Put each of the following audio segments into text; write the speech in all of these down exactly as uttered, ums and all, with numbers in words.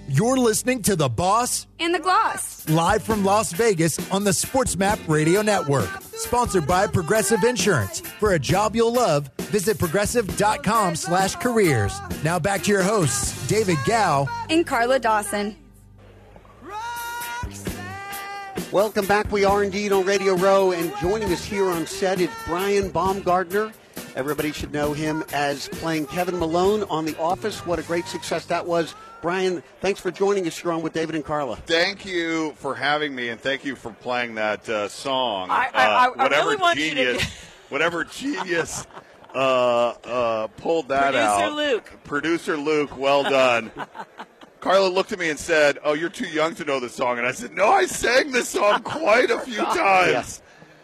You're listening to The Boss and The Gloss. Live from Las Vegas on the SportsMap Radio Network. Sponsored by Progressive Insurance. For a job you'll love, visit progressive.com slash careers. Now back to your hosts, David Gow and Carla Dawson. Welcome back. We are indeed on Radio Row, and joining us here on set is Brian Baumgartner. Everybody should know him as playing Kevin Malone on The Office. What a great success that was. Brian, thanks for joining us here on with David and Carla. Thank you for having me, and thank you for playing that uh, song. I, I, I, uh, whatever I really want genius, you to... whatever genius uh, uh, pulled that Producer out. Producer Luke. Producer Luke, well done. Carla looked at me and said, "Oh, you're too young to know the song." And I said, "No, I sang this song quite a few times." Yes.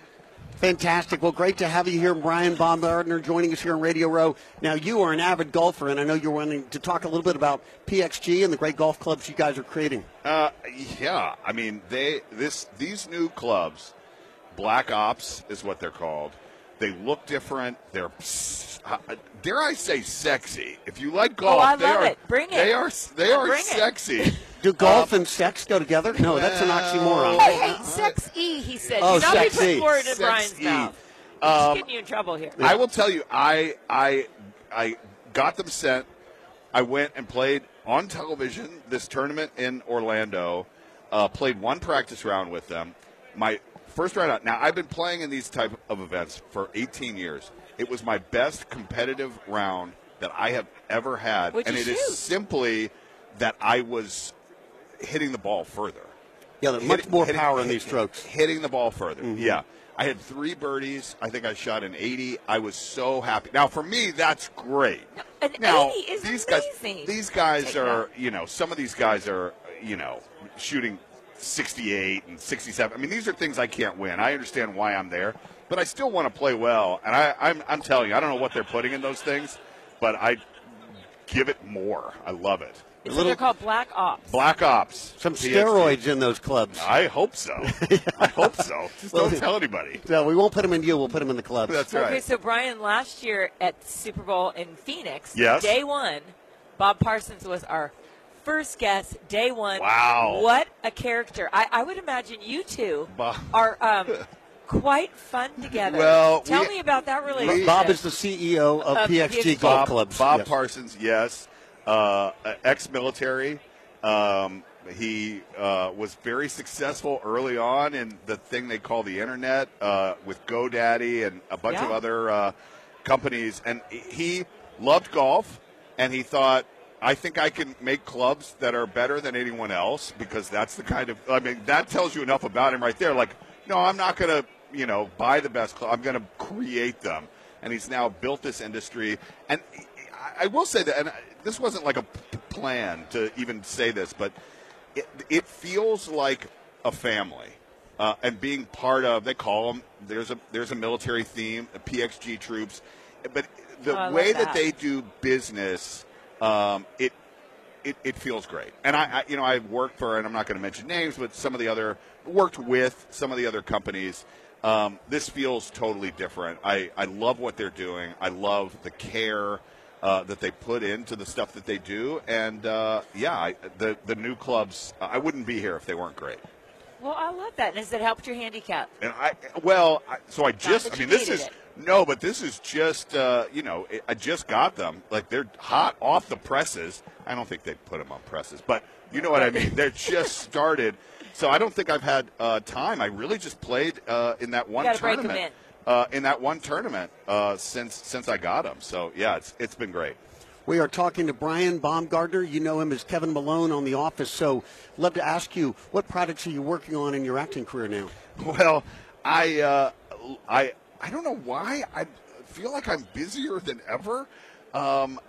Fantastic. Well, great to have you here, Brian Baumgartner, joining us here on Radio Row. Now, you are an avid golfer, and I know you're wanting to talk a little bit about P X G and the great golf clubs you guys are creating. Uh, yeah, I mean, they this these new clubs, Black Ops is what they're called. They look different. They're, uh, dare I say, sexy. If you like golf, oh, I they love are, it. Bring it. They are they are Bring sexy. It. Do golf um, and sex go together? No, that's an oxymoron. Hey, hey, sex E, he said. Oh, Do not be sex putting E. words in Sex Brian's E. mouth. Um, Just getting you in trouble here. I will tell you, I I I got them sent. I went and played on television this tournament in Orlando. Uh, played one practice round with them. My first round out. Now I've been playing in these type of events for eighteen years. It was my best competitive round that I have ever had, What'd and you it is shoot? simply that I was hitting the ball further. Yeah, there's much Hit- more hitting- power in hit- these strokes. Hitting the ball further. Mm-hmm. Yeah. I had three birdies. I think I shot an eighty. I was so happy. Now, for me, that's great. An now, eighty is these amazing. guys, these guys Take are, that. you know, some of these guys are, you know, shooting sixty-eight and sixty-seven. I mean, these are things I can't win. I understand why I'm there, but I still want to play well. And I, I'm, I'm telling you, I don't know what they're putting in those things, but I give it more. I love it. So little- they're called Black Ops. Black Ops. Some P X G. steroids in those clubs. I hope so. I hope so. Just Well, don't tell anybody. No, we won't put them in you. We'll put them in the clubs. That's Okay, right. so Brian, last year at Super Bowl in Phoenix, Yes. day one, Bob Parsons was our first guest, day one. Wow. What a character. I, I would imagine you two Bob. are um, quite fun together. Well, Tell we- me about that relationship. Bob is the C E O of Of P X G P X G. Golf Bob, Clubs. Bob Yes. Parsons, yes. Uh, ex-military. Um, he uh, was very successful early on in the thing they call the internet uh, with GoDaddy and a bunch Yeah. of other uh, companies. And he loved golf, and he thought, I think I can make clubs that are better than anyone else because that's the kind of – I mean, that tells you enough about him right there. Like, no, I'm not going to, you know, buy the best club. I'm going to create them. And he's now built this industry. And I, I will say that – and this wasn't like a p- plan to even say this, but it, it feels like a family. Uh, and being part of – they call them – there's a there's a military theme, the P X G troops. But the Oh, I love way that. that. they do business – Um, it, it it feels great, and I, I you know I've worked for, and I'm not going to mention names, but some of the other worked with some of the other companies. Um, this feels totally different. I, I love what they're doing. I love the care uh, that they put into the stuff that they do, and uh, yeah, I, the the new clubs. I wouldn't be here if they weren't great. Well, I love that. And has it helped your handicap? And I well, I, so I just that I you mean this needed is. it. No, but this is just, uh, you know, it, I just got them. Like, they're hot off the presses. I don't think they put them on presses, but you know what I mean. They're just started. So I don't think I've had uh, time. I really just played uh, in that one You gotta break 'em tournament. in. Uh, in that one tournament uh, since since I got them. So, yeah, it's it's been great. We are talking to Brian Baumgartner. You know him as Kevin Malone on The Office. So I'd love to ask you, what projects are you working on in your acting career now? Well, I uh, I I don't know why I feel like I'm busier than ever. Um,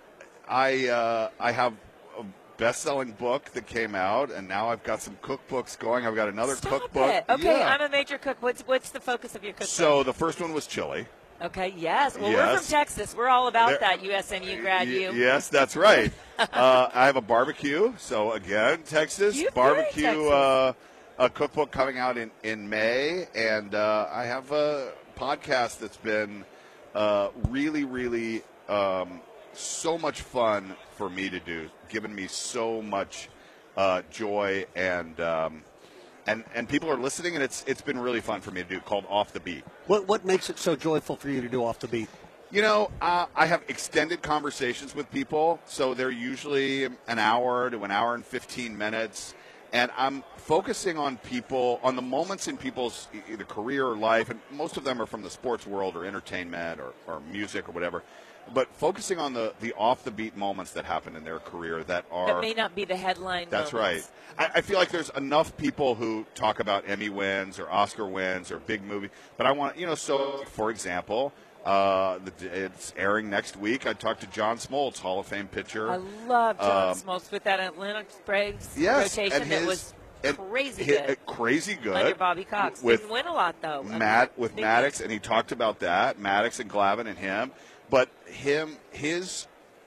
I uh, I have a best-selling book that came out, and now I've got some cookbooks going. I've got another Stop cookbook. it. Okay, Yeah. I'm a major cook. What's what's the focus of your cookbook? So the first one was chili. Okay, yes. Well, we're Yes. from Texas. We're all about There- that, U S M U grad Y- U. Yes, that's right. uh, I have a barbecue. So again, Texas You're very barbecue Texas. uh, a cookbook coming out in in May, and uh, I have a podcast that's been uh, really, really um, so much fun for me to do, given me so much uh, joy, and um, and and people are listening, and it's it's been really fun for me to do. Called Off the Beat. What what makes it so joyful for you to do Off the Beat? You know, uh, I have extended conversations with people, so they're usually an hour to an hour and fifteen minutes, and I'm focusing on people, on the moments in people's either career or life, and most of them are from the sports world or entertainment or, or music or whatever, but focusing on the, the off-the-beat moments that happen in their career that are... That may not be the headline That's moments. right. I, I feel like there's enough people who talk about Emmy wins or Oscar wins or big movie, but I want, you know, so, for example... Uh, the, it's airing next week. I talked to John Smoltz, Hall of Fame pitcher. I love John Um, Smoltz with that Atlanta Braves Yes, rotation and that his- was and crazy his- good. uh, crazy good. Under Bobby Cox. With Didn't win a lot, though. I Matt, mean, with big Maddox, wins. and he talked about that. Maddox and Glavine and him, but him, his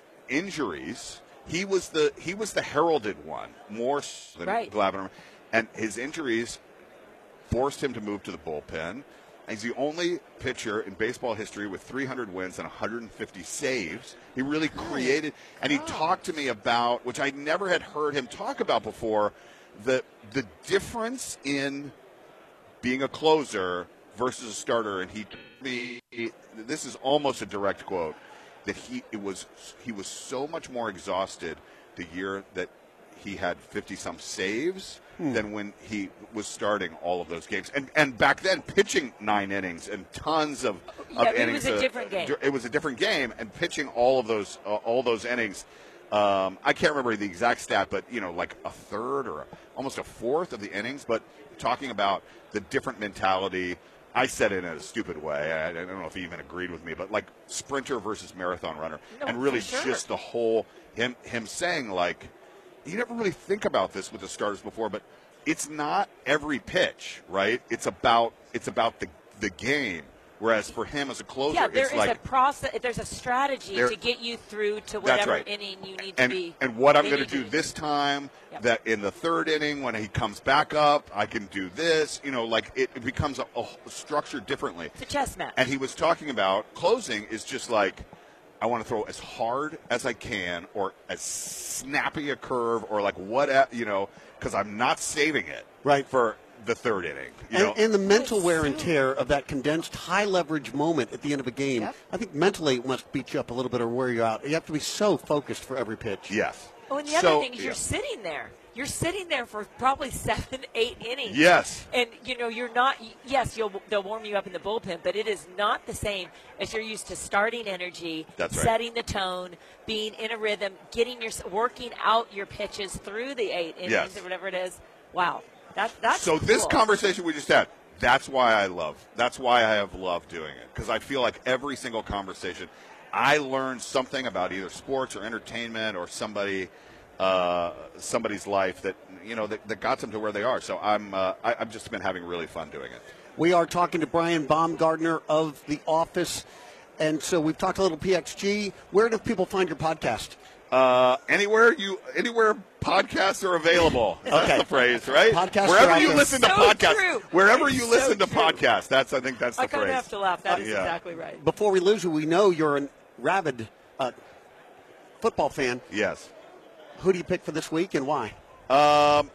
injuries. He was the he was the heralded one more so than Right. Glavine, and his injuries forced him to move to the bullpen. He's the only pitcher in baseball history with three hundred wins and one hundred fifty saves. He really created, and he talked to me about, which I never had heard him talk about before, the the difference in being a closer versus a starter. And he, me, this is almost a direct quote, that he it was he was so much more exhausted the year that he had fifty-some saves hmm. than when he was starting all of those games. And and back then, pitching nine innings and tons of, Yeah, of it innings. was a uh, different game. It was a different game, and pitching all of those uh, all those innings. Um, I can't remember the exact stat, but you know, like a third or a, almost a fourth of the innings. But talking about the different mentality. I said it in a stupid way. I, I don't know if he even agreed with me, but like sprinter versus marathon runner, No, and really for sure. just the whole him him saying like, you never really think about this with the starters before, but it's not every pitch, right? It's about it's about the the game. Whereas for him as a closer, Yeah, there it's is like a process. There's a strategy There- to get you through to That's whatever right. inning you need to and, be. and what I'm they going need to do this time, Yep. that in the third inning when he comes back up, I can do this. You know, like it, it becomes a, a structured differently. It's a chess match. And he was talking about closing is just like, I want to throw as hard as I can, or as snappy a curve, or like what, you know, because I'm not saving it Right. for the third inning. You know? And, and the mental Right, wear and so- tear of that condensed high leverage moment at the end of a game, Yep. I think mentally it must beat you up a little bit or wear you out. You have to be so focused for every pitch. yes. Oh, and the So, other thing is yeah. you're sitting there. You're sitting there for probably seven, eight innings. Yes. And, you know, you're not – yes, you'll, they'll warm you up in the bullpen, but it is not the same as you're used to starting energy, That's right. setting the tone, being in a rhythm, getting your – working out your pitches through the eight innings Yes. or whatever it is. Wow. That, that's So this cool. conversation we just had, that's why I love, that's why I have loved doing it. Because I feel like every single conversation, I learned something about either sports or entertainment or somebody, uh, somebody's life that, you know, that, that got them to where they are. So I'm, uh, I, I've just been having really fun doing it. We are talking to Brian Baumgartner of The Office. And so we've talked a little P X G. Where do people find your podcast? Uh, anywhere you, anywhere podcasts are available. That's Okay. the phrase, right? Podcasts are Wherever out you there. listen to So podcasts, true. wherever It's you so listen to true. podcasts, that's I think that's the I kind phrase. of have to laugh. That is Yeah. exactly right. Before we lose you, we know you're a rabid uh, football fan. Yes. Who do you pick for this week and why? Um,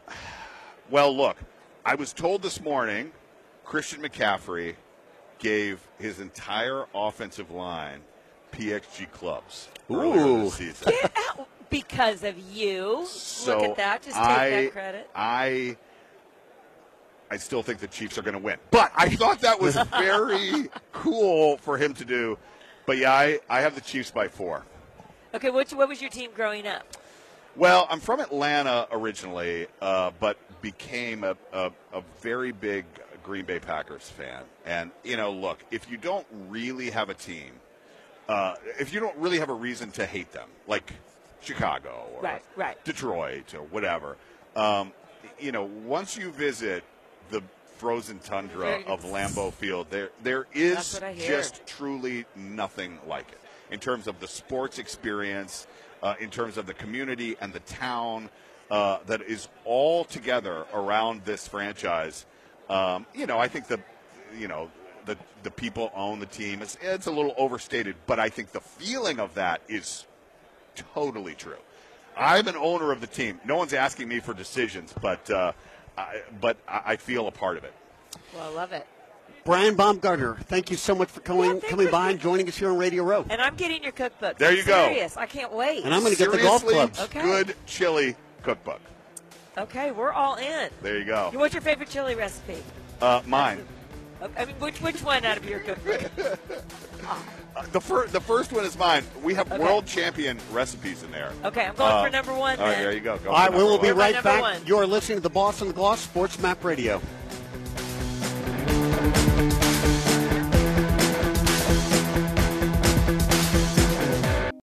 well, look, I was told this morning Christian McCaffrey gave his entire offensive line P X G clubs earlier Ooh. this season. Get out because of you. So Look at that. Just take I, that credit. I, I still think the Chiefs are going to win, but I thought that was very cool for him to do. But yeah, I, I have the Chiefs by four. Okay, what, what was your team growing up? Well, I'm from Atlanta originally, uh, but became a, a, a very big Green Bay Packers fan. And, you know, look, if you don't really have a team, uh, if you don't really have a reason to hate them, like Chicago or Right, right. Detroit or whatever, um, you know, once you visit the frozen tundra Very- of Lambeau Field, there there That's is what I hear. just truly nothing like it in terms of the sports experience, uh, in terms of the community and the town uh, that is all together around this franchise. Um, you know, I think the, you know, the the people own the team. It's it's a little overstated, but I think the feeling of that is totally true. I'm an owner of the team. No one's asking me for decisions, but uh, I, but I feel a part of it. Well, I love it. Brian Baumgartner, thank you so much for coming, Yeah, coming for by me. and joining us here on Radio Row. And I'm getting your cookbook. There you I'm go. Serious. I can't wait. And I'm going to get the golf Seriously clubs. Okay. Good chili cookbook. Okay, we're all in. There you go. What's your favorite chili recipe? Uh, mine. I mean, which which one out of your cookbook? Uh, the, fir- the first one is mine. We have Okay. world champion recipes in there. Okay, I'm going Uh, for number one. All right, then. there you go. Go All right, for we will number be one. my right number back. one. You are listening to the Boss and the Gloss Sports Map Radio.